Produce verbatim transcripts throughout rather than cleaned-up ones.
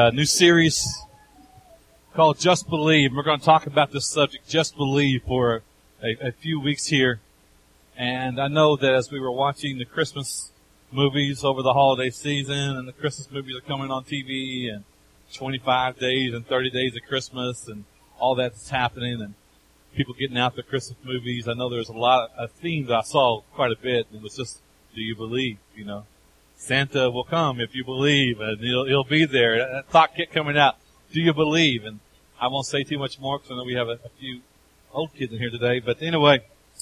uh, new series called Just Believe. We're going to talk about this subject, Just Believe, for a, a few weeks here. And I know that as we were watching the Christmas movies over the holiday season, and the Christmas movies are coming on T V, and twenty-five days and thirty days of Christmas, and all that's happening, and people getting out their Christmas movies. I know there's a lot of themes I saw quite a bit. It was just, do you believe? You know, Santa will come if you believe, and he'll, he'll be there. That thought kept coming out. Do you believe? And I won't say too much more because I know we have a, a few old kids in here today. But anyway,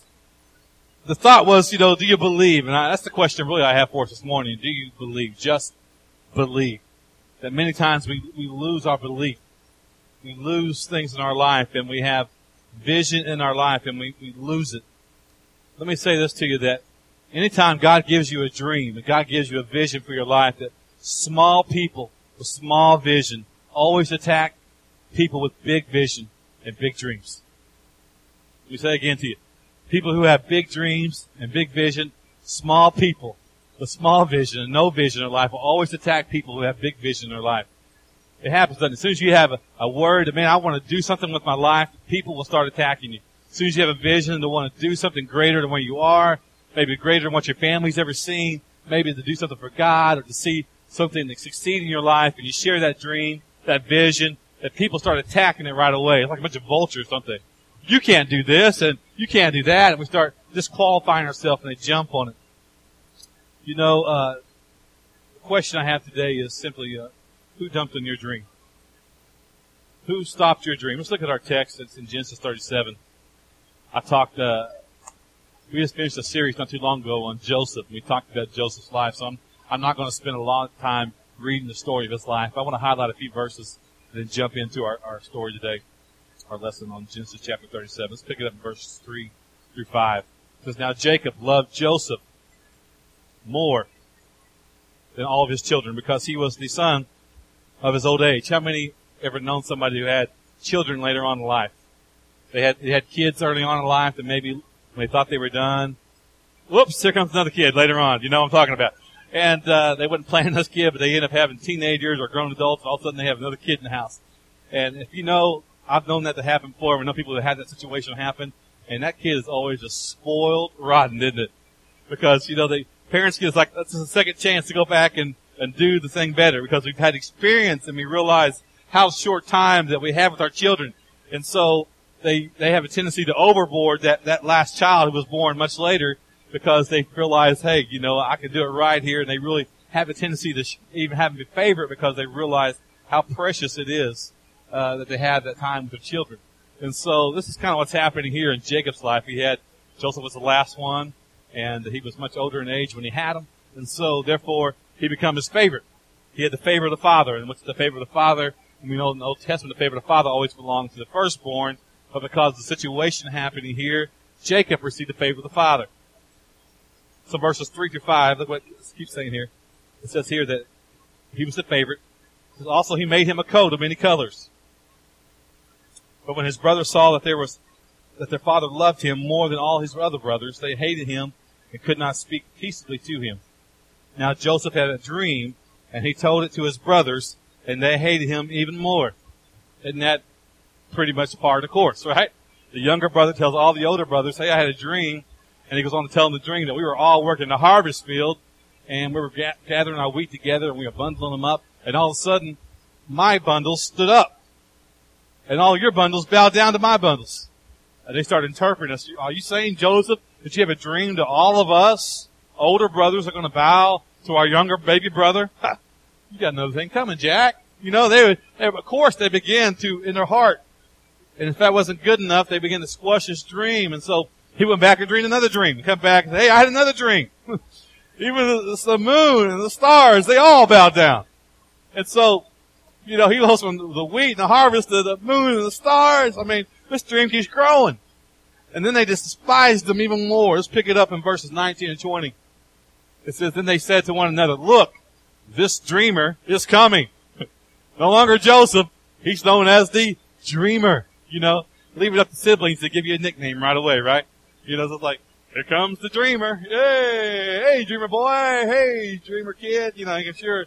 the thought was, you know, do you believe? And I, that's the question really I have for us this morning. Do you believe? Just believe. That many times we, we lose our belief. We lose things in our life, and we have vision in our life, and we, we lose it. Let me say this to you, that anytime God gives you a dream, and God gives you a vision for your life, that small people with small vision always attack people with big vision and big dreams. Let me say again to you. People who have big dreams and big vision, small people with small vision and no vision in their life will always attack people who have big vision in their life. It happens, doesn't it? As soon as you have a, a word, man, I want to do something with my life, people will start attacking you. As soon as you have a vision to want to do something greater than where you are, maybe greater than what your family's ever seen, maybe to do something for God or to see something that succeed in your life, and you share that dream, that vision, that people start attacking it right away. It's like a bunch of vultures, don't they? You can't do this, and you can't do that, and we start disqualifying ourselves, and they jump on it. You know, uh, the question I have today is simply, uh, who dumped on your dream? Who stopped your dream? Let's look at our text. It's in Genesis thirty-seven. I talked, uh, we just finished a series not too long ago on Joseph. We talked about Joseph's life, so I'm, I'm not going to spend a lot of time reading the story of his life. I want to highlight a few verses and then jump into our, our story today, our lesson on Genesis chapter thirty-seven. Let's pick it up in verses three through five. It says, now Jacob loved Joseph more than all of his children because he was the son of his old age. How many ever known somebody who had children later on in life? They had, they had kids early on in life that maybe when they thought they were done, whoops, here comes another kid later on. You know what I'm talking about. And, uh, they wasn't planning this kid, but they end up having teenagers or grown adults, and all of a sudden they have another kid in the house. And if you know, I've known that to happen before. We know people that had that situation happen, and that kid is always just spoiled rotten, isn't it? Because, you know, they, parents get like, that's a second chance to go back and, and do the thing better because we've had experience and we realize how short time that we have with our children. And so they, they have a tendency to overboard that, that last child who was born much later because they realize, hey, you know, I can do it right here. And they really have a tendency to sh- even have a favorite because they realize how precious it is, uh, that they have that time with their children. And so this is kind of what's happening here in Jacob's life. He had, Joseph was the last one, and he was much older in age when he had him. And so therefore, he became his favorite. He had the favor of the father. And what's the favor of the father? And we know in the Old Testament, the favor of the father always belonged to the firstborn. But because of the situation happening here, Jacob received the favor of the father. So verses three through five, look what it keeps saying here. It says here that he was the favorite. It says also he made him a coat of many colors. But when his brothers saw that there was, that their father loved him more than all his other brothers, they hated him and could not speak peaceably to him. Now Joseph had a dream, and he told it to his brothers, and they hated him even more. Isn't that pretty much par of the course, right? The younger brother tells all the older brothers, hey, I had a dream, and he goes on to tell them the dream that we were all working the harvest field, and we were ga- gathering our wheat together, and we were bundling them up, and all of a sudden, my bundles stood up, and all your bundles bowed down to my bundles. And they started interpreting us. Are you saying, Joseph, that you have a dream that all of us older brothers are going to bow to our younger baby brother? Ha, you got another thing coming, Jack. You know, they would, they, of course, they began to, in their heart, and if that wasn't good enough, they began to squash his dream. And so he went back and dreamed another dream. Come back and say, hey, I had another dream. Even the, the moon and the stars, they all bowed down. And so, you know, he goes from the wheat and the harvest to the moon and the stars. I mean, this dream keeps growing. And then they just despised him even more. Let's pick it up in verses nineteen and twenty. It says, then they said to one another, look, this dreamer is coming. No longer Joseph. He's known as the dreamer. You know, leave it up to siblings to give you a nickname right away, right? You know, so it's like, here comes the dreamer. Hey, hey, dreamer boy. Hey, dreamer kid. You know, I'm sure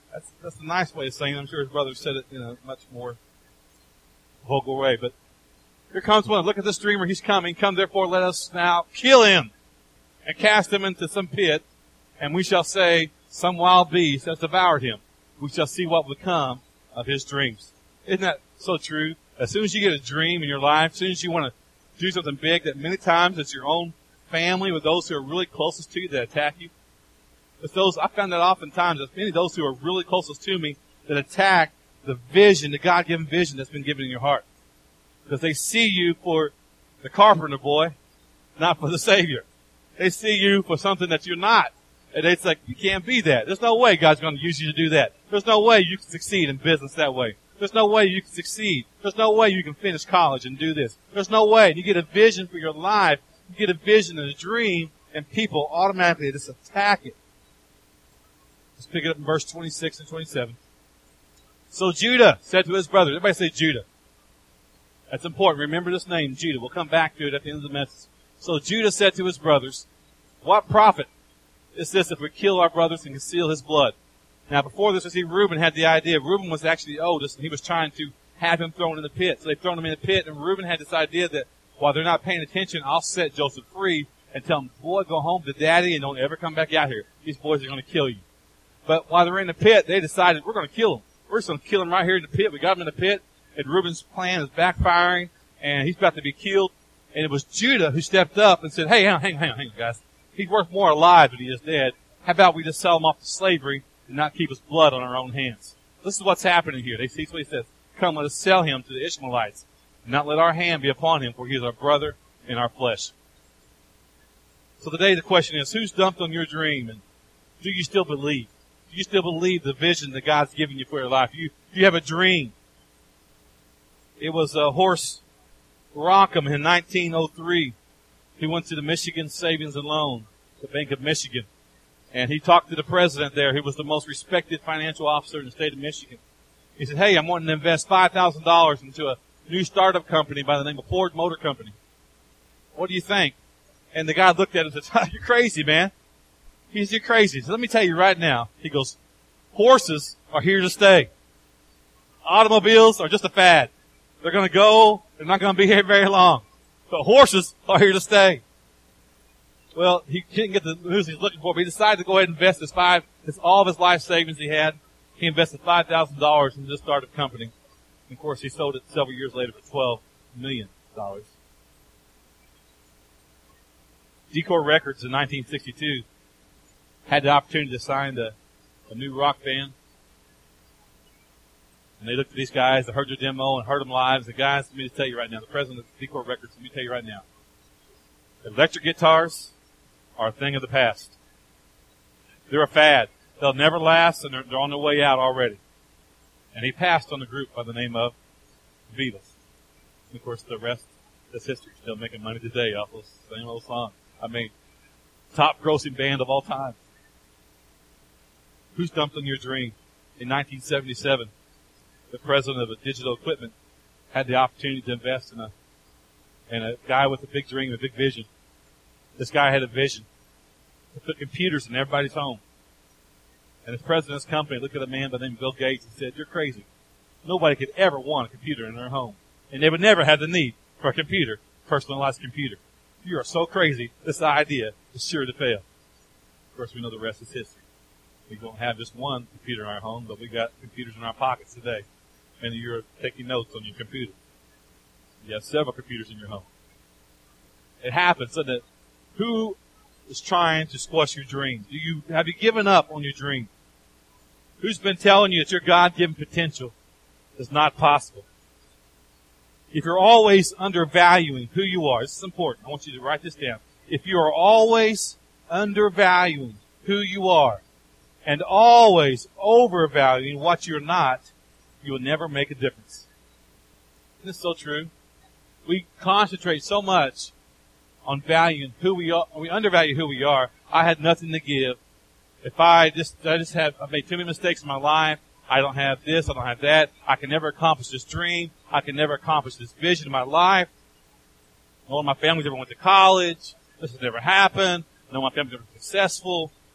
That's, that's a nice way of saying it. I'm sure his brother said it in a much more vulgar way. But here comes one. Look at this dreamer. He's coming. Come, therefore, let us now kill him and cast him into some pit. And we shall say, some wild beast has devoured him. We shall see what will come of his dreams. Isn't that so true? As soon as you get a dream in your life, as soon as you want to do something big, that many times it's your own family with those who are really closest to you that attack you. It's those, I found that oftentimes, it's many of those who are really closest to me that attack the vision, the God-given vision that's been given in your heart. Because they see you for the carpenter boy, not for the Savior. They see you for something that you're not. And it's like, you can't be that. There's no way God's going to use you to do that. There's no way you can succeed in business that way. There's no way you can succeed. There's no way you can finish college and do this. There's no way. You get a vision for your life. You get a vision and a dream, and people automatically just attack it. Let's pick it up in verse twenty-six and twenty-seven. So Judah said to his brothers, everybody say Judah. That's important. Remember this name, Judah. We'll come back to it at the end of the message. So Judah said to his brothers, what profit is this if we kill our brothers and conceal his blood? Now before this, you see, Reuben had the idea. Reuben was actually the oldest, and he was trying to have him thrown in the pit. So they've thrown him in the pit, and Reuben had this idea that while they're not paying attention, I'll set Joseph free and tell him, boy, go home to daddy and don't ever come back out here. These boys are going to kill you. But while they're in the pit, they decided, we're going to kill him. We're just going to kill him right here in the pit. We got him in the pit, and Reuben's plan is backfiring, and he's about to be killed. And it was Judah who stepped up and said, hey, hang on, hang on, hang on, hang on, guys. He's worth more alive than he is dead. How about we just sell him off to slavery and not keep his blood on our own hands? This is what's happening here. They see what he says. Come, let us sell him to the Ishmaelites, and not let our hand be upon him, for he is our brother in our flesh. So today the question is, who's dumped on your dream, and do you still believe? Do you still believe the vision that God's given you for your life? Do you, do you have a dream? It was uh, Horace Rockham in nineteen oh three. He went to the Michigan Savings and Loan, the Bank of Michigan. And he talked to the president there, who was the most respected financial officer in the state of Michigan. He said, hey, I'm wanting to invest five thousand dollars into a new startup company by the name of Ford Motor Company. What do you think? And the guy looked at him and said, you're crazy, man. He said, you're crazy. So let me tell you right now. He goes, horses are here to stay. Automobiles are just a fad. They're going to go. They're not going to be here very long. But horses are here to stay. Well, he didn't get the news he was looking for, but he decided to go ahead and invest his five, his, all of his life savings he had. He invested five thousand dollars in this startup company. And of course, he sold it several years later for twelve million dollars. Decor Records in nineteen sixty-two had the opportunity to sign the, a new rock band. And they looked at these guys, they heard their demo and heard them live. The guys, let me tell you right now, the president of Decor Records, let me tell you right now, electric guitars are a thing of the past. They're a fad. They'll never last, and they're, they're on their way out already. And he passed on a group by the name of Beatles. And of course, the rest is history. Still making money today off those same old songs. I mean, top grossing band of all time. Who's dumped on your dream? In nineteen seventy-seven, the president of a digital equipment had the opportunity to invest in a, in a guy with a big dream, a big vision. This guy had a vision to put computers in everybody's home. And the president's company looked at a man by the name of Bill Gates and said, you're crazy. Nobody could ever want a computer in their home. And they would never have the need for a computer, personalized computer. You are so crazy, this idea is sure to fail. Of course, we know the rest is history. We don't have just one computer in our home, but we got computers in our pockets today. And you're taking notes on your computer. You have several computers in your home. It happens, doesn't it? Who is trying to squash your dreams? Do you, have you given up on your dream? Who's been telling you that your God-given potential is not possible? If you're always undervaluing who you are, this is important. I want you to write this down. If you are always undervaluing who you are and always overvaluing what you're not, you will never make a difference. Isn't this so true? We concentrate so much on valuing who we are. We undervalue who we are. I had nothing to give. If I just, I just have, I've made too many mistakes in my life. I don't have this. I don't have that. I can never accomplish this dream. I can never accomplish this vision in my life. None of my family's ever went to college. This has never happened. None of my family's ever been successful.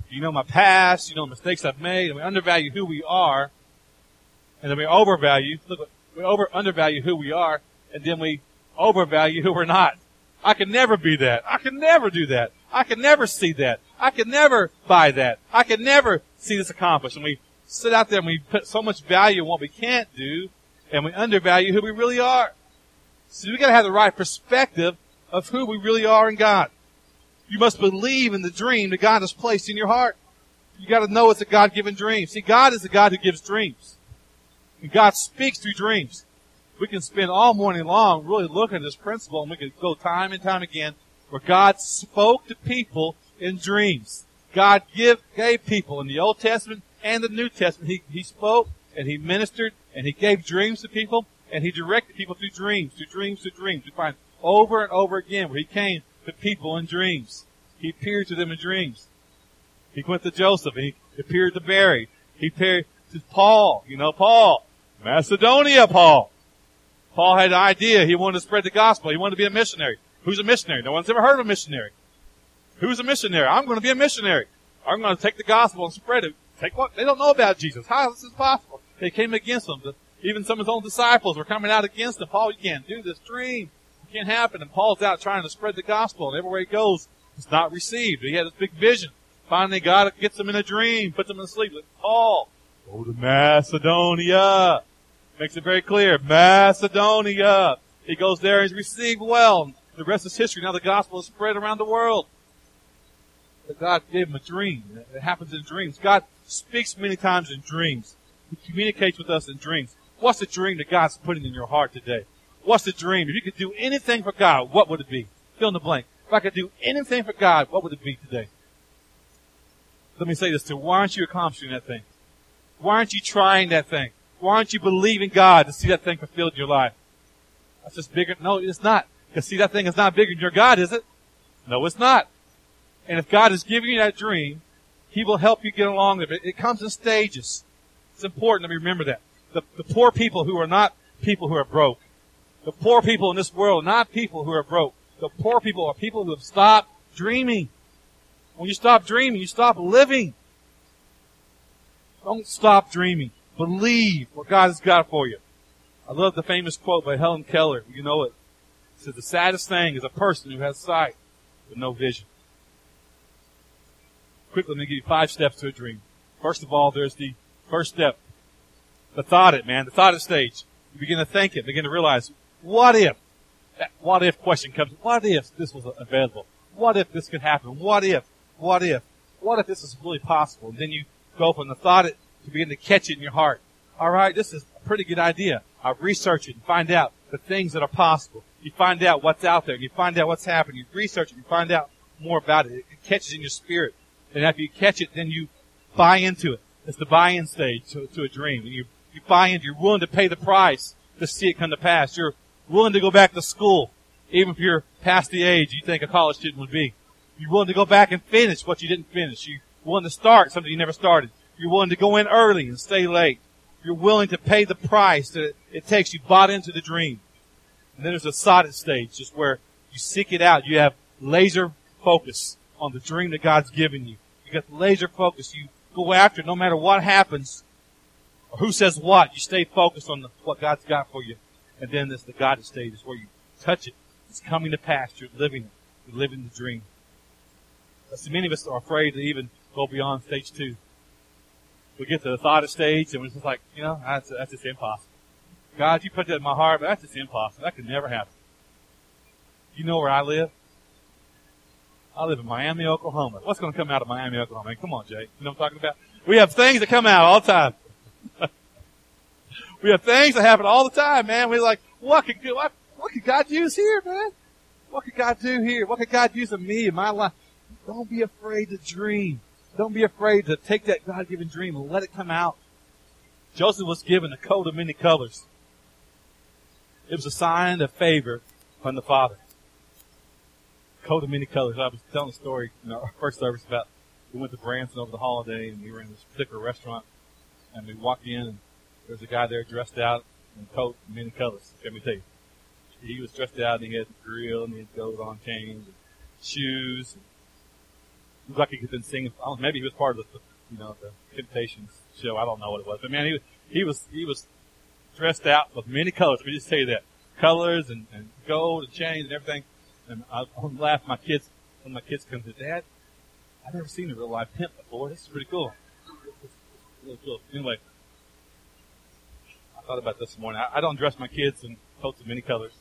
You know my past. You know the mistakes I've made. And we undervalue who we are. And then we overvalue, look, we over, undervalue who we are. And then we overvalue who we're not. I can never be that. I can never do that. I can never see that. I can never buy that. I can never see this accomplished. And we sit out there and we put so much value in what we can't do, and we undervalue who we really are. So we gotta have the right perspective of who we really are in God. You must believe in the dream that God has placed in your heart. You gotta know it's a God-given dream. See, God is the God who gives dreams. And God speaks through dreams. We can spend all morning long really looking at this principle, and we can go time and time again where God spoke to people in dreams. God give, gave people in the Old Testament and the New Testament. He, he spoke and He ministered and He gave dreams to people and He directed people through dreams, through dreams, through dreams. We find over and over again where He came to people in dreams. He appeared to them in dreams. He went to Joseph and He appeared to Mary. He appeared to Paul. You know, Paul. Macedonia, Paul. Paul had an idea. He wanted to spread the gospel. He wanted to be a missionary. Who's a missionary? No one's ever heard of a missionary. Who's a missionary? I'm going to be a missionary. I'm going to take the gospel and spread it. Take what? They don't know about Jesus. How is this possible? They came against him. Even some of his own disciples were coming out against him. Paul, you can't do this dream. It can't happen. And Paul's out trying to spread the gospel. And everywhere he goes, it's not received. He had this big vision. Finally, God gets him in a dream, puts him in sleep. Like, Paul, go to Macedonia. Makes it very clear. Macedonia. He goes there and he's received well. The rest is history. Now the gospel is spread around the world. But God gave him a dream. It happens in dreams. God speaks many times in dreams. He communicates with us in dreams. What's the dream that God's putting in your heart today? What's the dream? If you could do anything for God, what would it be? Fill in the blank. If I could do anything for God, what would it be today? Let me say this to you. Why aren't you accomplishing that thing? Why aren't you trying that thing? Why aren't you believing God to see that thing fulfilled in your life? That's just bigger. No, it's not. Because see, that thing is not bigger than your God, is it? No, it's not. And if God is giving you that dream, He will help you get along with it. It comes in stages. It's important that we remember that. The, the poor people who are not people who are broke. The poor people in this world are not people who are broke. The poor people are people who have stopped dreaming. When you stop dreaming, you stop living. Don't stop dreaming. Believe what God has got for you. I love the famous quote by Helen Keller. You know it. It says, the saddest thing is a person who has sight but no vision. Quickly, let me give you five steps to a dream. First of all, there's the first step. The thought it, man. The thought it stage. You begin to think it. Begin to realize, what if? That what if question comes. What if this was available? What if this could happen? What if? What if? What if this is really possible? And then you go from the thought it to begin to catch it in your heart. All right, this is a pretty good idea. I'll research it and find out the things that are possible. You find out what's out there. You find out what's happening. You research it. You find out more about it. It catches in your spirit. And after you catch it, then you buy into it. It's the buy-in stage to, to a dream. And you, you buy in. You're willing to pay the price to see it come to pass. You're willing to go back to school, even if you're past the age you think a college student would be. You're willing to go back and finish what you didn't finish. You're willing to start something you never started. You're willing to go in early and stay late. You're willing to pay the price that it takes. You bought into the dream. And then there's a sodded stage, just where you seek it out. You have laser focus on the dream that God's given you. You got the laser focus. You go after it no matter what happens or who says what. You stay focused on the, what God's got for you. And then there's the guided stage, is where you touch it. It's coming to pass. You're living it. You're living the dream. But so many of us are afraid to even go beyond stage two. We get to the thought of stage, and we're just like, you know, that's, that's just impossible. God, you put that in my heart, but that's just impossible. That could never happen. You know where I live? I live in Miami, Oklahoma. What's going to come out of Miami, Oklahoma? I mean, come on, Jay. You know what I'm talking about? We have things that come out all the time. We have things that happen all the time, man. We're like, what could, what, what could God use here, man? What could God do here? What could God use in me, in my life? Don't be afraid to dream. Don't be afraid to take that God-given dream and let it come out. Joseph was given a coat of many colors. It was a sign of favor from the Father. Coat of many colors. I was telling a story in our first service about we went to Branson over the holiday, and we were in this particular restaurant, and we walked in, and there was a guy there dressed out in a coat of many colors. Let me tell you. He was dressed out, and he had the grill, and he had gold on chains, and shoes. Seems like he could been singing. I don't know, maybe he was part of the, you know, the Temptations show. I don't know what it was, but man, he was he was he was dressed out with many colors. Let me just tell you that colors and, and gold and chains and everything. And I, I laugh. My kids when my kids come to Dad, I've never seen a real live pimp before. This is pretty cool. Really cool. Anyway, I thought about this morning. I, I don't dress my kids in coats of many colors,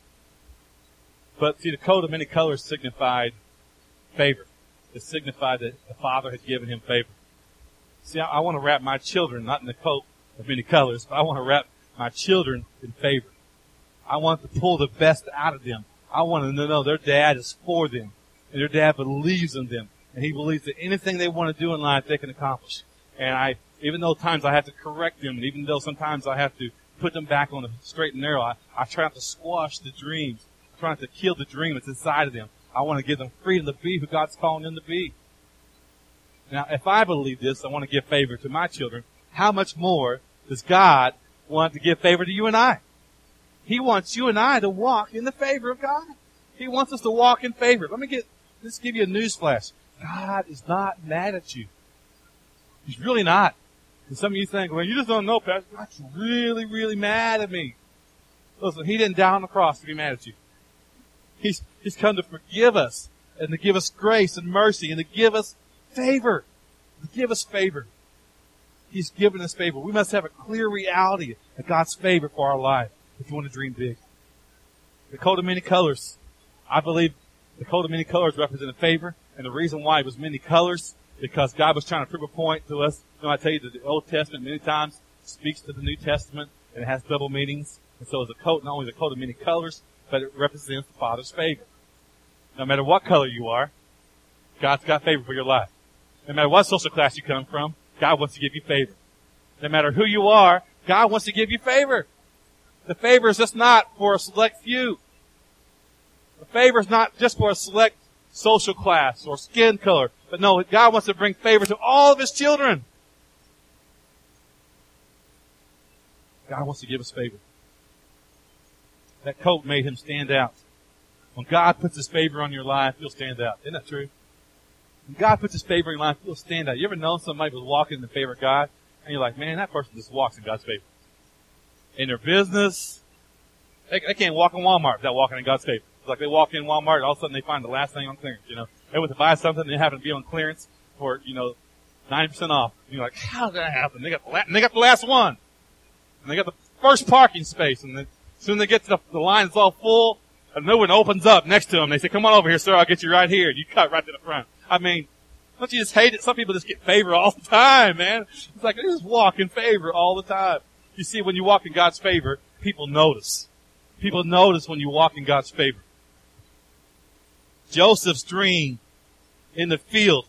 but see, the coat of many colors signified favor. It signified that the Father had given him favor. See, I, I want to wrap my children not in the coat of many colors, but I want to wrap my children in favor. I want to pull the best out of them. I want them to know their dad is for them, and their dad believes in them, and he believes that anything they want to do in life they can accomplish. And I, even though times I have to correct them, and even though sometimes I have to put them back on the straight and narrow, I, I try not to squash the dreams. I try not to kill the dream that's inside of them. I want to give them freedom to be who God's calling them to be. Now, if I believe this, I want to give favor to my children. How much more does God want to give favor to you and I? He wants you and I to walk in the favor of God. He wants us to walk in favor. Let me get, let's give you a news flash. God is not mad at you. He's really not. And some of you think, well, you just don't know, Pastor. God's really, really mad at me. Listen, he didn't die on the cross to be mad at you. He's, he's come to forgive us and to give us grace and mercy and to give us favor. To give us favor. He's given us favor. We must have a clear reality of God's favor for our life if you want to dream big. The coat of many colors. I believe the coat of many colors represented favor, and the reason why it was many colors, because God was trying to prove a point to us. You know, I tell you that the Old Testament many times speaks to the New Testament, and it has double meanings. And so it's a coat, not only is a coat of many colors, but it represents the Father's favor. No matter what color you are, God's got favor for your life. No matter what social class you come from, God wants to give you favor. No matter who you are, God wants to give you favor. The favor is just not for a select few. The favor is not just for a select social class or skin color. But no, God wants to bring favor to all of His children. God wants to give us favor. That coat made him stand out. When God puts His favor on your life, you'll stand out. Isn't that true? When God puts His favor in your life, you'll stand out. You ever known somebody was walking in the favor of God? And you're like, man, that person just walks in God's favor. In their business, they, they can't walk in Walmart without walking in God's favor. It's like they walk in Walmart and all of a sudden they find the last thing on clearance, you know. They went to buy something and they happen to be on clearance for, you know, ninety percent off. And you're like, how did that happen? They got the, la- and they got the last one. And they got the first parking space. And then as soon as they get to the, the line, it's all full. And no one opens up next to them. They say, come on over here, sir. I'll get you right here. And you cut right to the front. I mean, don't you just hate it? Some people just get favor all the time, man. It's like they just walk in favor all the time. You see, when you walk in God's favor, people notice. People notice when you walk in God's favor. Joseph's dream in the field.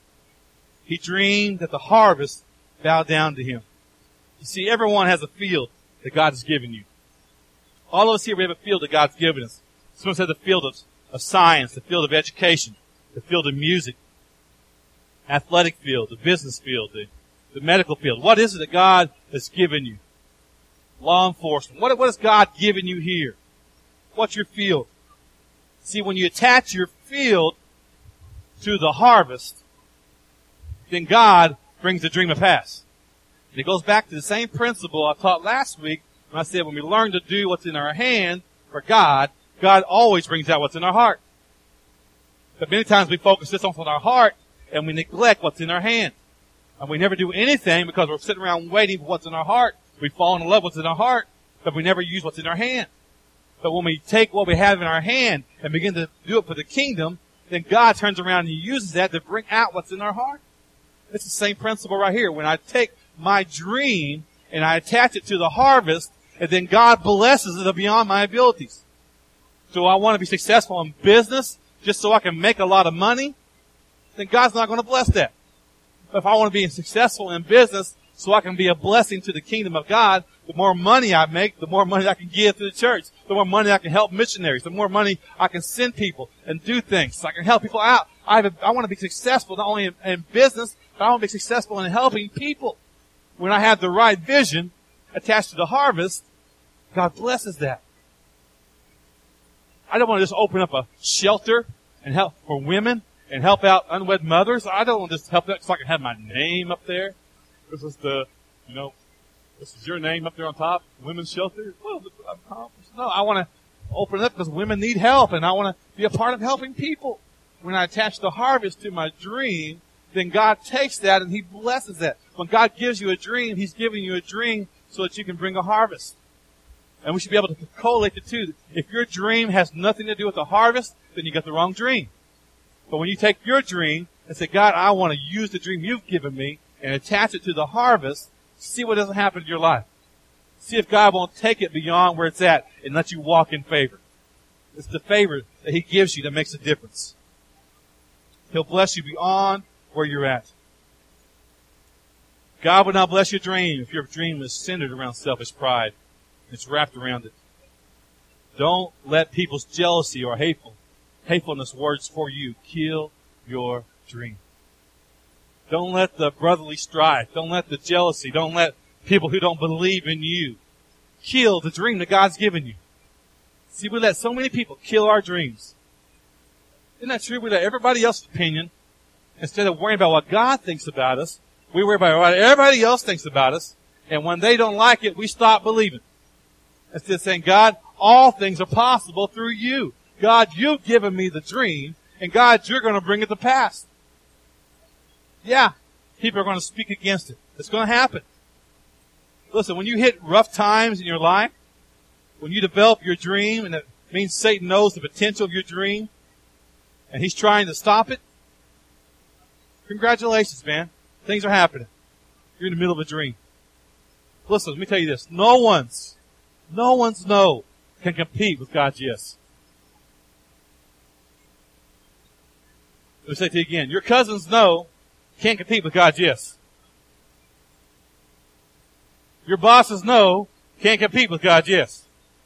He dreamed that the harvest bowed down to him. You see, everyone has a field that God has given you. All of us here, we have a field that God's given us. Someone said the field of, of science, the field of education, the field of music, athletic field, the business field, the, the medical field. What is it that God has given you? Law enforcement. What, what has God given you here? What's your field? See, when you attach your field to the harvest, then God brings the dream to pass. And it goes back to the same principle I taught last week when I said when we learn to do what's in our hand for God, God always brings out what's in our heart. But many times we focus just on what's in our heart and we neglect what's in our hand. And we never do anything because we're sitting around waiting for what's in our heart. We fall in love with what's in our heart, but we never use what's in our hand. But when we take what we have in our hand and begin to do it for the kingdom, then God turns around and He uses that to bring out what's in our heart. It's the same principle right here. When I take my dream and I attach it to the harvest, and then God blesses it beyond my abilities. So I want to be successful in business just so I can make a lot of money, then God's not going to bless that. But if I want to be successful in business so I can be a blessing to the kingdom of God, the more money I make, the more money I can give to the church. The more money I can help missionaries. The more money I can send people and do things. So I can help people out. I, have a, I want to be successful not only in, in business, but I want to be successful in helping people. When I have the right vision attached to the harvest, God blesses that. I don't want to just open up a shelter and help for women and help out unwed mothers. I don't want to just help that so I can have my name up there. This is the, you know, this is your name up there on top, women's shelter. Well, no, I want to open it up because women need help, and I want to be a part of helping people. When I attach the harvest to my dream, then God takes that and He blesses that. When God gives you a dream, He's giving you a dream so that you can bring a harvest. And we should be able to correlate the two. If your dream has nothing to do with the harvest, then you got the wrong dream. But when you take your dream and say, God, I want to use the dream you've given me and attach it to the harvest, see what doesn't happen in your life. See if God won't take it beyond where it's at and let you walk in favor. It's the favor that He gives you that makes a difference. He'll bless you beyond where you're at. God will not bless your dream if your dream is centered around selfish pride. It's wrapped around it. Don't let people's jealousy or hateful, hatefulness words for you kill your dream. Don't let the brotherly strife, don't let the jealousy, don't let people who don't believe in you kill the dream that God's given you. See, we let so many people kill our dreams. Isn't that true? We let everybody else's opinion, instead of worrying about what God thinks about us, we worry about what everybody else thinks about us, and when they don't like it, we stop believing. Instead of saying, God, all things are possible through you. God, you've given me the dream, and God, you're going to bring it to pass. Yeah, people are going to speak against it. It's going to happen. Listen, when you hit rough times in your life, when you develop your dream, and it means Satan knows the potential of your dream, and he's trying to stop it, congratulations, man. Things are happening. You're in the middle of a dream. Listen, let me tell you this. No one's, no one's no can compete with God's yes. Let me say it to you again. Your cousin's no can't compete with God's yes. Your boss's no can't compete with God's yes.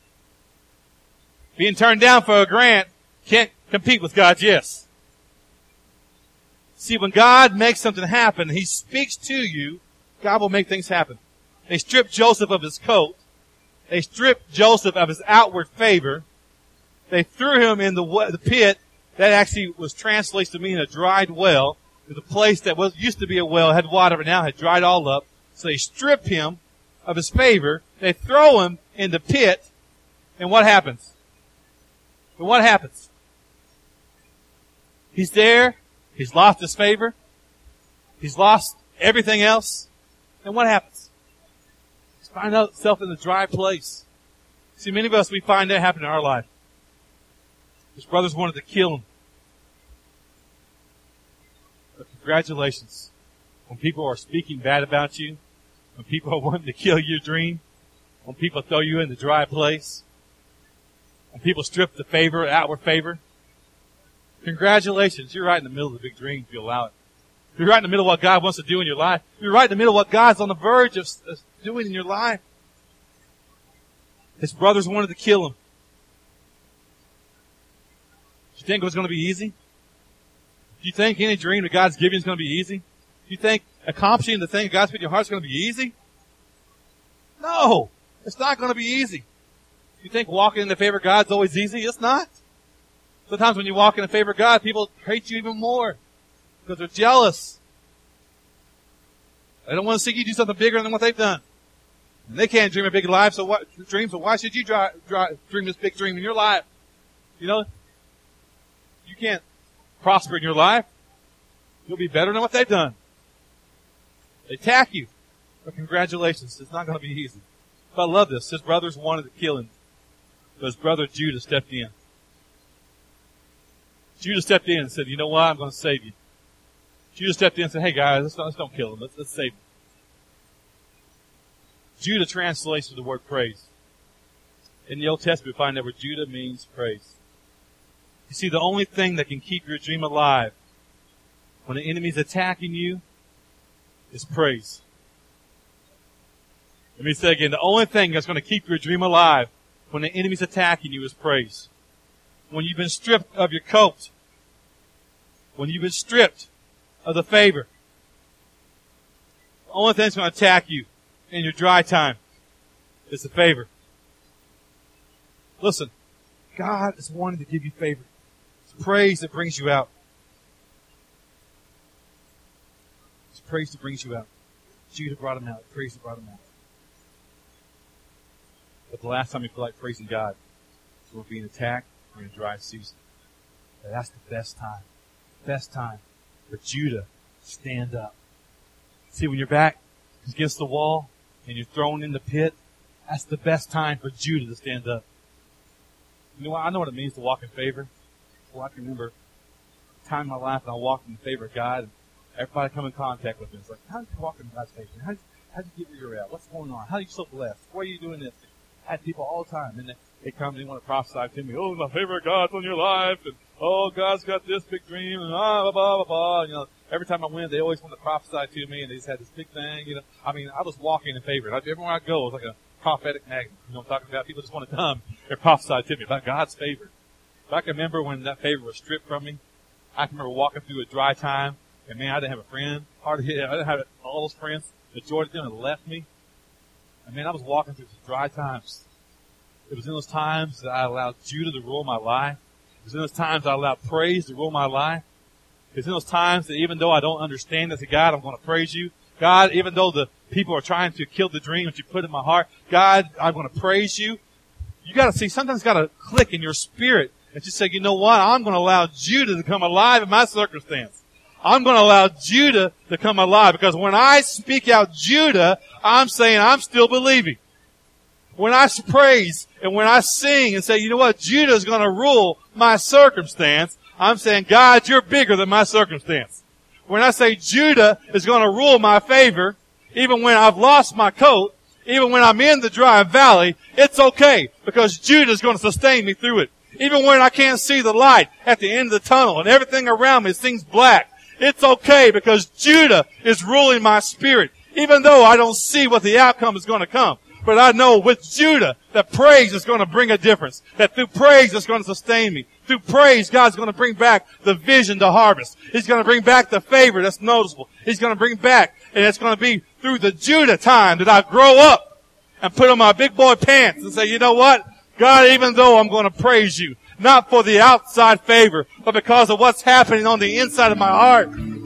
Being turned down for a grant can't compete with God's yes. See, when God makes something happen, He speaks to you, God will make things happen. They stripped Joseph of his coat. They stripped Joseph of his outward favor. They threw him in the, the pit. That actually was translated to mean a dried well. The place that was used to be a well had water, but now had dried all up. So they strip him of his favor. They throw him in the pit. And what happens? And what happens? He's there. He's lost his favor. He's lost everything else. And what happens? He's find himself in a dry place. See, many of us, we find that happen in our life. His brothers wanted to kill him. But congratulations. When people are speaking bad about you, when people are wanting to kill your dream, when people throw you in the dry place, when people strip the favor, outward favor, congratulations. You're right in the middle of the big dream if you allow it. You're right in the middle of what God wants to do in your life. You're right in the middle of what God's on the verge of doing in your life. His brothers wanted to kill him. Do you think it was going to be easy? Do you think any dream that God's giving you is going to be easy? Do you think accomplishing the thing that God's put in your heart is going to be easy? No, it's not going to be easy. Do you think walking in the favor of God is always easy? It's not. Sometimes when you walk in the favor of God, people hate you even more because they're jealous. They don't want to see you do something bigger than what they've done. And they can't dream a big life, so what, dream, so why should you try, try, dream this big dream in your life? You know, you can't prosper in your life. You'll be better than what they've done. They attack you. But congratulations, it's not going to be easy. But I love this. His brothers wanted to kill him. But his brother Judah stepped in. Judah stepped in and said, you know what? I'm going to save you. Judah stepped in and said, hey guys, let's, let's don't kill him. Let's, let's save him. Judah translates the word praise. In the Old Testament, we find that word Judah means praise. You see, the only thing that can keep your dream alive when the enemy's attacking you is praise. Let me say again, the only thing that's going to keep your dream alive when the enemy's attacking you is praise. When you've been stripped of your coat, when you've been stripped of the favor, the only thing that's going to attack you in your dry time is the favor. Listen, God is wanting to give you favor. It's praise that brings you out. praise that brings you out. Judah brought him out. Praise that brought him out. But the last time you feel like praising God is when we're being attacked or in a dry season. And that's the best time. Best time for Judah to stand up. See, when your back is against the wall and you're thrown in the pit, that's the best time for Judah to stand up. You know what? I know what it means to walk in favor. Well, I can remember a time in my life when I walked in favor of God, and everybody come in contact with me. It's like, how did you walk in God's favor? How did you get where you're at? What's going on? How are you so blessed? Why are you doing this? I had people all the time, and they, they come and they want to prophesy to me. Oh, the favor of God's on your life, and oh, God's got this big dream, and blah, blah, blah, blah, blah. You know, every time I went, they always want to prophesy to me, and they just had this big thing, you know. I mean, I was walking in favor. Everywhere I go, it was like a prophetic magnet. You know what I'm talking about? People just want to come and prophesy to me about God's favor. But I can remember when that favor was stripped from me. I can remember walking through a dry time, and man, I didn't have a friend. Hardly, I didn't have all those friends. The majority of them had left me. And man, I was walking through some dry times. It was in those times that I allowed Judah to rule my life. It was in those times I allowed praise to rule my life. It's in those times that even though I don't understand this, God, I'm going to praise you. God, even though the people are trying to kill the dream that you put in my heart, God, I'm going to praise you. You got to see, sometimes it's got to click in your spirit and just say, you know what? I'm going to allow Judah to come alive in my circumstance. I'm going to allow Judah to come alive, because when I speak out Judah, I'm saying I'm still believing. When I praise and when I sing and say, you know what? Judah is going to rule my circumstance, I'm saying, God, you're bigger than my circumstance. When I say Judah is going to rule my favor, even when I've lost my coat, even when I'm in the dry valley, it's okay, because Judah is going to sustain me through it. Even when I can't see the light at the end of the tunnel and everything around me seems black, it's okay, because Judah is ruling my spirit. Even though I don't see what the outcome is going to come. But I know with Judah that praise is going to bring a difference. That through praise it's going to sustain me. Through praise, God's going to bring back the vision to harvest. He's going to bring back the favor that's noticeable. He's going to bring back, and it's going to be through the Judah time that I grow up and put on my big boy pants and say, you know what? God, even though I'm going to praise you, not for the outside favor, but because of what's happening on the inside of my heart.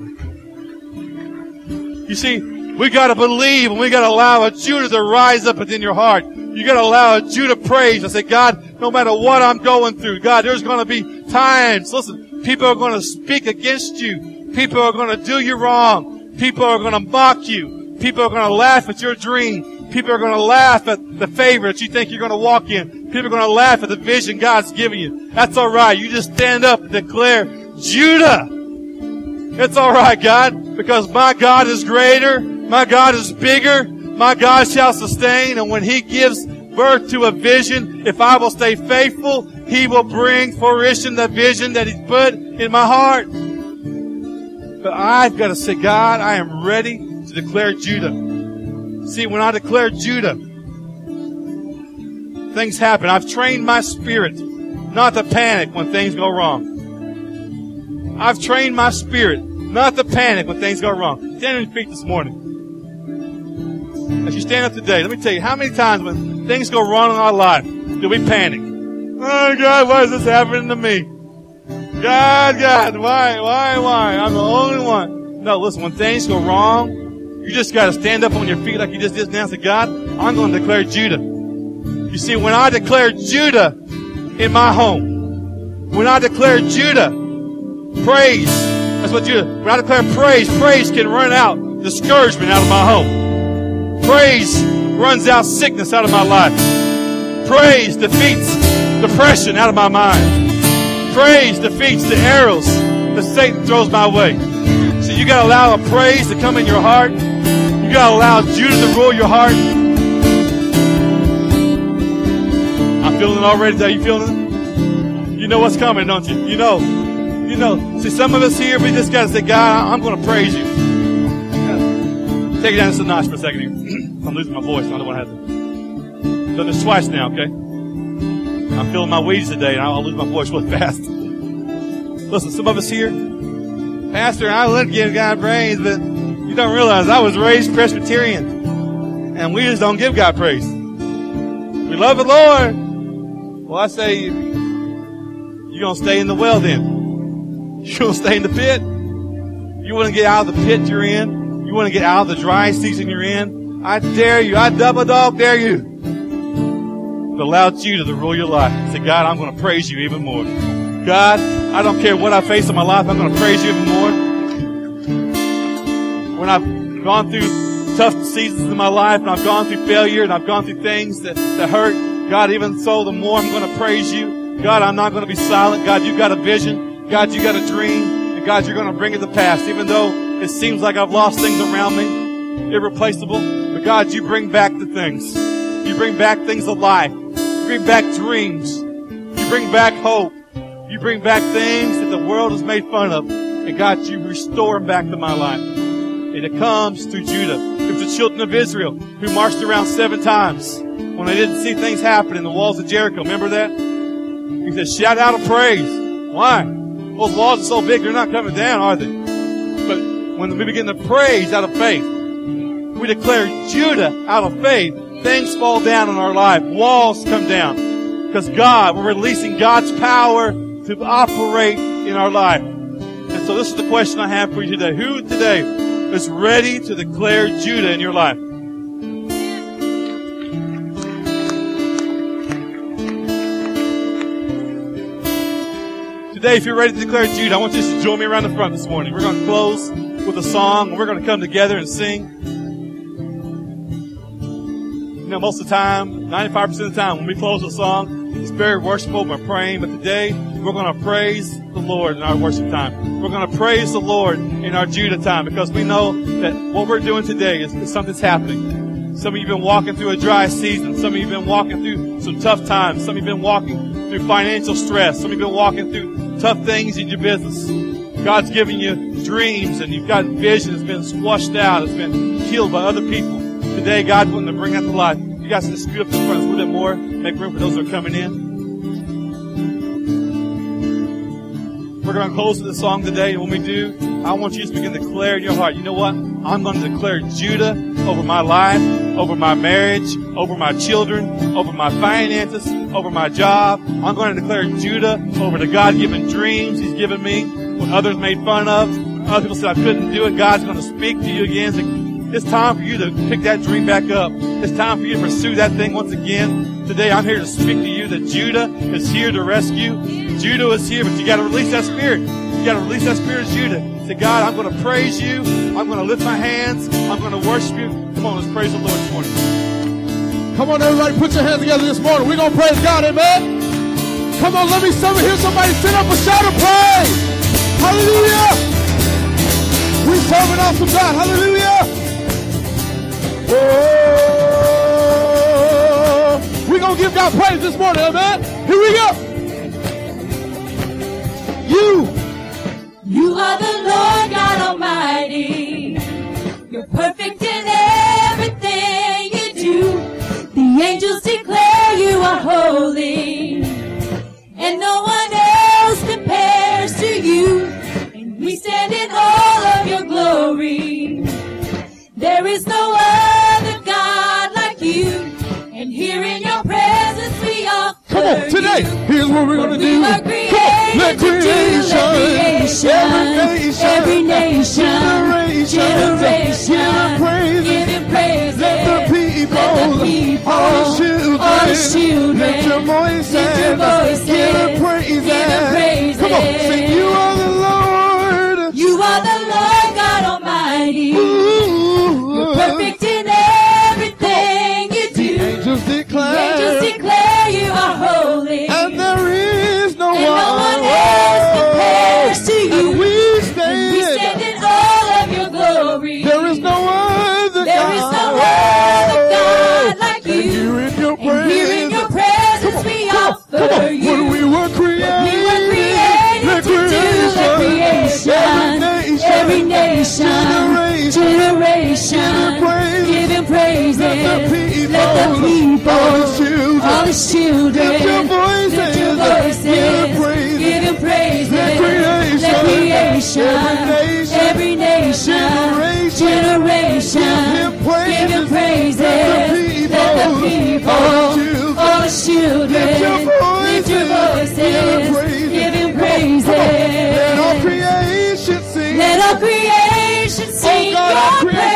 You see, we got to believe, and we got to allow a Judah to rise up within your heart. You got to allow a Judah praise and say, God, no matter what I'm going through, God, there's going to be times. Listen, people are going to speak against you. People are going to do you wrong. People are going to mock you. People are going to laugh at your dream. People are going to laugh at the favor that you think you're going to walk in. People are going to laugh at the vision God's given you. That's all right. You just stand up and declare, Judah. It's all right, God, because my God is greater. My God is bigger. My God shall sustain. And when He gives birth to a vision, if I will stay faithful, He will bring fruition the vision that He's put in my heart. But I've got to say, God, I am ready to declare Judah. See, when I declare Judah, things happen. I've trained my spirit not to panic when things go wrong. I've trained my spirit not to panic when things go wrong. Stand on your feet this morning. As you stand up today, let me tell you, how many times when things go wrong in our life do we panic? Oh, God, why is this happening to me? God, God, why, why, why? I'm the only one. No, listen, when things go wrong, you just got to stand up on your feet like you just did now and say, God, I'm going to declare Judah. You see, when I declare Judah in my home, when I declare Judah, praise, that's what Judah, when I declare praise, praise can run out discouragement out of my home. Praise runs out sickness out of my life. Praise defeats depression out of my mind. Praise defeats the arrows that Satan throws my way. So you got to allow a praise to come in your heart. You got to allow Judah to rule your heart. I'm feeling it already. Are you feeling it? You know what's coming, don't you? You know. You know. See, some of us here, we just got to say, God, I'm going to praise you. Take it down just a notch for a second here. I'm losing my voice. I don't want to have to. Done this twice now, okay? I'm feeling my weeds today, and I'll lose my voice really fast. Listen, some of us here, Pastor, I love giving God praise, but you don't realize I was raised Presbyterian, and we just don't give God praise. We love the Lord. Well, I say, you're going to stay in the well then. You're going to stay in the pit. You want to get out of the pit you're in. You want to get out of the dry season you're in, I dare you, I double dog dare you to allow Judah to rule your life. Say, God, I'm going to praise you even more. God, I don't care what I face in my life, I'm going to praise you even more. When I've gone through tough seasons in my life, and I've gone through failure, and I've gone through things that, that hurt, God, even so, the more I'm going to praise you. God, I'm not going to be silent. God, you've got a vision. God, you got a dream. And God, you're going to bring it to pass, even though it seems like I've lost things around me, irreplaceable. But God, you bring back the things. You bring back things of life. You bring back dreams. You bring back hope. You bring back things that the world has made fun of. And God, you restore them back to my life. And it comes through Judah. It was the children of Israel who marched around seven times when they didn't see things happen in the walls of Jericho. Remember that? He said, shout out a praise. Why? Those walls are so big, they're not coming down, are they? But when we begin to praise out of faith, we declare Judah out of faith, things fall down in our life. Walls come down. Because God, we're releasing God's power to operate in our life. And so this is the question I have for you today. Who today is ready to declare Judah in your life? Today, if you're ready to declare Judah, I want you to join me around the front this morning. We're going to close with a song, and we're going to come together and sing. You know, most of the time, ninety-five percent of the time, when we close a song, it's very worshipful, we're praying. But today, we're going to praise the Lord in our worship time. We're going to praise the Lord in our Judah time, because we know that what we're doing today is, is something's happening. Some of you have been walking through a dry season. Some of you have been walking through some tough times. Some of you have been walking through financial stress. Some of you have been walking through tough things in your business. God's given you dreams, and you've got vision that's been squashed out. It's been killed by other people. Today, God's wanting to bring that to life. You guys can just scoot up to the front a little bit more. Make room for those that are coming in. We're going to close with this song today. And when we do, I want you to begin to declare in your heart, you know what? I'm going to declare Judah over my life, over my marriage, over my children, over my finances, over my job. I'm going to declare Judah over the God-given dreams He's given me when others made fun of. Other people said I couldn't do it. God's going to speak to you again. It's time for you to pick that dream back up. It's time for you to pursue that thing once again. Today, I'm here to speak to you that Judah is here to rescue. Judah is here, but you got to release that spirit. You got to release that spirit of Judah. Say, God, I'm going to praise you. I'm going to lift my hands. I'm going to worship you. Come on, let's praise the Lord this morning. Come on, everybody, put your hands together this morning. We're going to praise God, amen? Come on, let me some, hear somebody send up a shout of praise. Hallelujah. We serve an awesome God. Hallelujah. Oh, we're going to give God praise this morning, amen? Here we go. You. You are the Lord God Almighty. You're perfect in everything you do. The angels declare you are holy, and no one else compares to you. And we stand in awe of your glory. There is no other God like you, and here in your presence we offer. Come on, today, you. Here's what we're going to do. We are Come on, let creation, every nation, every nation, generation, generation, give Him praise, give Him praise. let the people, let the people all the children, all the children, lift your voices, lift your voices, give Him praise, give Him praise. Come on, sing, you are the Lord, you are the Lord God Almighty. Ooh, you're perfect in everything you do. The angels declare, the angels declare you are holy, and there is no and one, no one else compares to you. and we stand, we stand in awe of your glory. There is no other there God, is no other God like you. And here in your and here in your presence we offer come on. you. When we were created, we were created to do the creation. Every nation, generation, give Him praise. Let the people, all the children, lift your voices, give Him praise. Let creation, every nation, generation, give Him praise. Let the people, all the children, lift your voices, give Him praise. Let all creation sing. Let all creation sing oh God, your praise.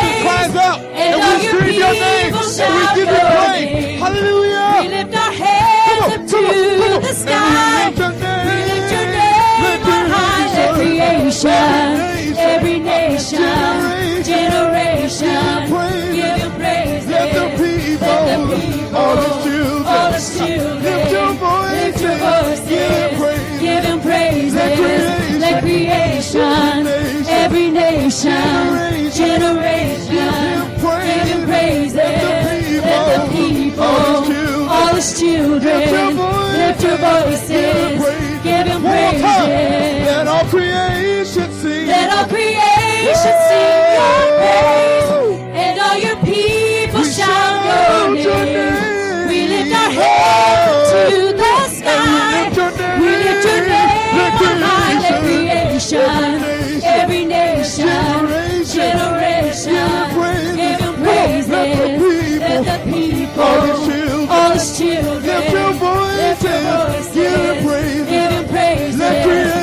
Lift your voices. Give him praises. Let all creation sing. Let all creation sing your praise. And all your people shout your name. We lift our hands to the sky. We lift your name on high. Let creation, every nation, generation, give him praises. Let the people, all his children, lift your voices, give him praises. Let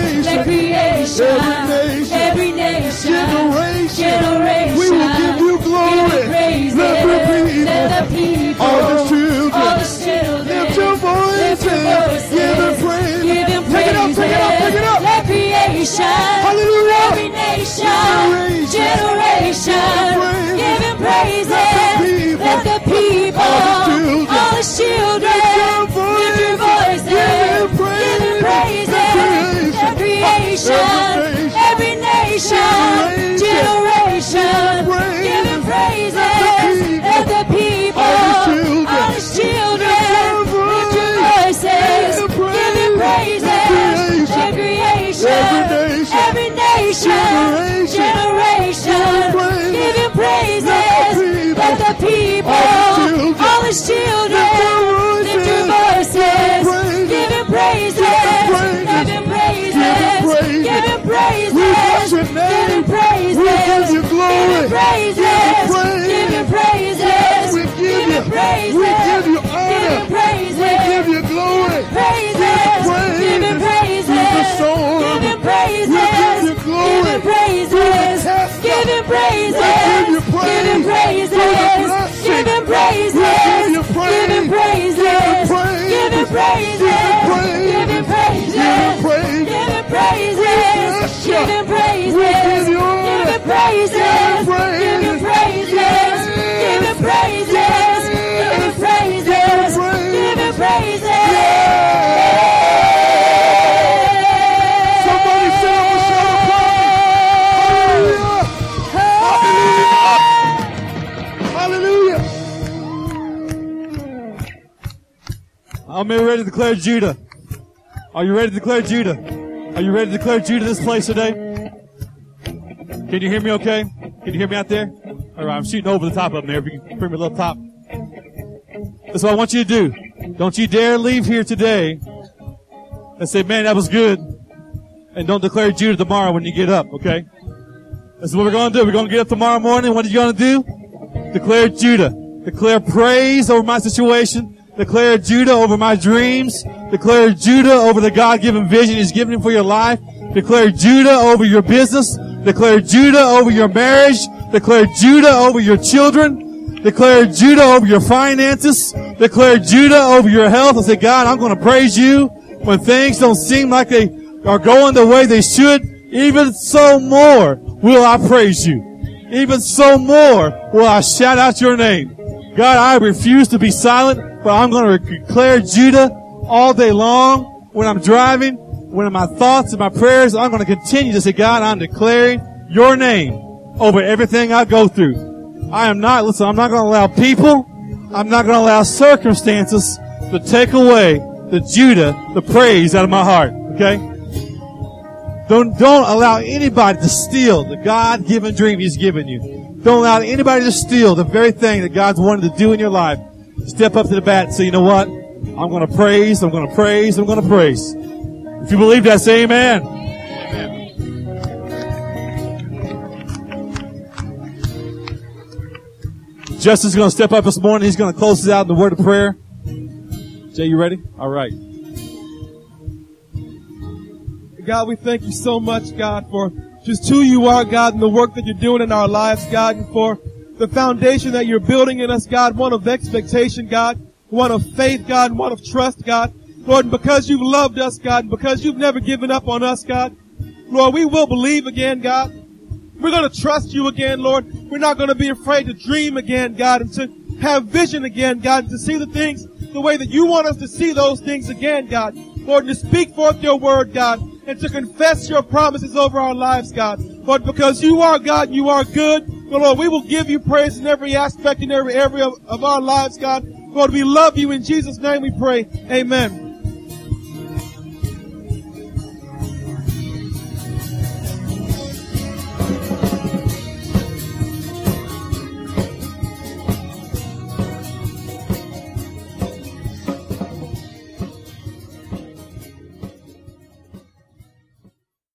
creation, every nation, generation, we will give you glory. Let the people, all his children, lift your voices, give him praise. Give him praise. Take it up, take it up, take it up. Let creation, hallelujah, every nation, generation, give him praises. Let the people, all the children, lift your voices, give him praises. Let creation, every nation, generation, give him praises. Let the people, all the children, lift your voices, give him praises. Let creation, every nation, generation, give him praises. Let the people, all his children, lift your voices, give him praises. Give him praises, give him praises, give him praises, give him praises, give him praises, give him praises, we give you honor, give him praises, we give you glory, praises, give him praises, give him praises, give him praises, give him praises, give him praises, give him praises, give him praises, give him praises, give him praises, give him praises, give him praises, give him praises, give him praises, give him praises, give him praises, give him praises, give him praises. Somebody say I'm a shout of praise. Hallelujah. Hallelujah. I'm ready to declare Judah. Are you ready to declare Judah? Are you ready to declare Judah this place today? Can you hear me okay? Can you hear me out there? All right, I'm shooting over the top of them there. If you can bring me a little top. That's what I want you to do. Don't you dare leave here today and say, man, that was good. And don't declare Judah tomorrow when you get up, okay? This is what we're going to do. We're going to get up tomorrow morning. What are you going to do? Declare Judah. Declare praise over my situation. Declare Judah over my dreams. Declare Judah over the God-given vision He's given you for your life. Declare Judah over your business. Declare Judah over your marriage. Declare Judah over your children. Declare Judah over your finances. Declare Judah over your health. And say, God, I'm going to praise you when things don't seem like they are going the way they should. Even so more will I praise you. Even so more will I shout out your name. God, I refuse to be silent, but I'm going to declare Judah all day long when I'm driving, when in my thoughts and my prayers. I'm going to continue to say, God, I'm declaring your name over everything I go through. I am not, listen, I'm not going to allow people, I'm not going to allow circumstances to take away the Judah, the praise out of my heart, okay? Don't, don't allow anybody to steal the God-given dream He's given you. Don't allow anybody to steal the very thing that God's wanted to do in your life. Step up to the bat and say, you know what? I'm going to praise, I'm going to praise, I'm going to praise. If you believe that, say amen. Amen. Justin's going to step up this morning. He's going to close us out in the word of prayer. Jay, you ready? All right. God, we thank you so much, God, for just who you are, God, and the work that you're doing in our lives, God, and for the foundation that you're building in us, God, one of expectation, God, one of faith, God, and one of trust, God. Lord, and because you've loved us, God, and because you've never given up on us, God, Lord, we will believe again, God. We're going to trust you again, Lord. We're not going to be afraid to dream again, God, and to have vision again, God, and to see the things the way that you want us to see those things again, God. Lord, and to speak forth your word, God, and to confess your promises over our lives, God. Lord, because you are God, you are good. But Lord, we will give you praise in every aspect, in every area of, of our lives, God. Lord, we love you. In Jesus' name we pray. Amen.